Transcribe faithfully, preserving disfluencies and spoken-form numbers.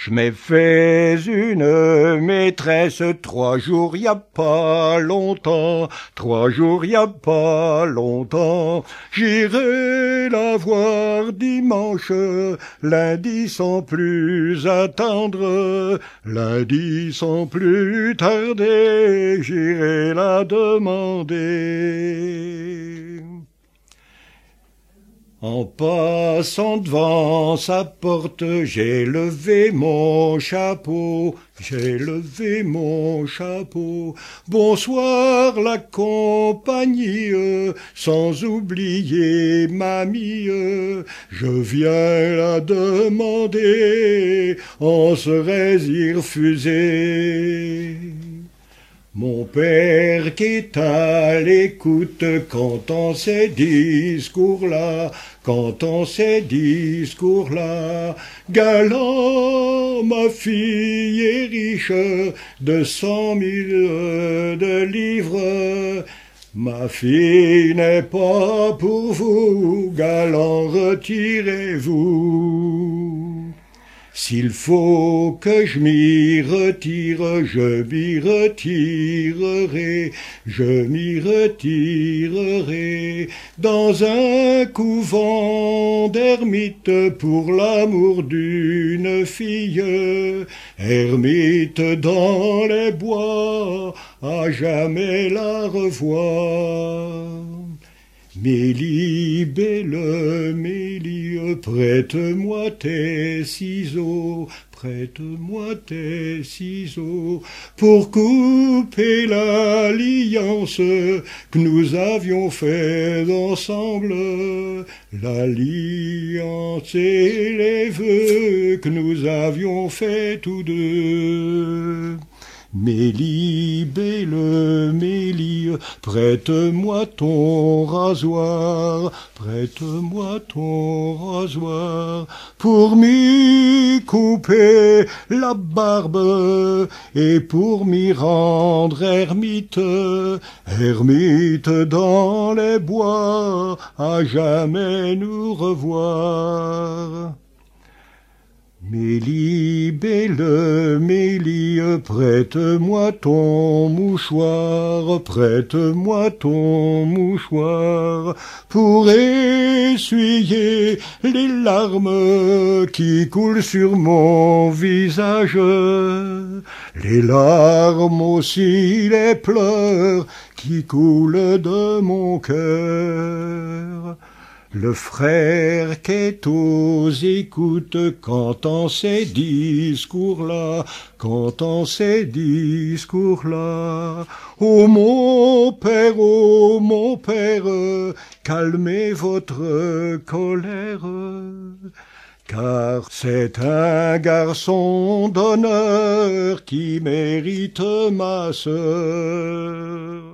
Je m'ai fait une maîtresse trois jours y a pas longtemps, trois jours y a pas longtemps. J'irai la voir dimanche, lundi sans plus attendre, lundi sans plus tarder, j'irai la demander. En passant devant sa porte, j'ai levé mon chapeau, j'ai levé mon chapeau. Bonsoir la compagnie, sans oublier mamie, je viens la demander, on serait y refuser. Mon père qui est à l'écoute quand on ces discours-là, quand on ces discours-là, galant, ma fille est riche de cent mille de livres. Ma fille n'est pas pour vous, galant, retirez-vous. S'il faut que je m'y retire, je m'y retirerai, je m'y retirerai dans un couvent d'ermites pour l'amour d'une fille, ermite dans les bois, à jamais la revoir. Mélie, belle Mélie, prête-moi tes ciseaux, prête-moi tes ciseaux, pour couper l'alliance que nous avions faite ensemble, l'alliance et les vœux que nous avions faits tous deux. Mélie, belle Mélie, prête-moi ton rasoir, prête-moi ton rasoir, pour m'y couper la barbe et pour m'y rendre ermite, ermite dans les bois, à jamais nous revoir. Mélie, belle Mélie, prête-moi ton mouchoir, prête-moi ton mouchoir, pour essuyer les larmes qui coulent sur mon visage, les larmes aussi, les pleurs qui coulent de mon cœur. Le frère qui est aux écoutes quand on ces discours-là, quand on ces discours-là. Oh mon père, oh mon père, calmez votre colère, car c'est un garçon d'honneur qui mérite ma sœur.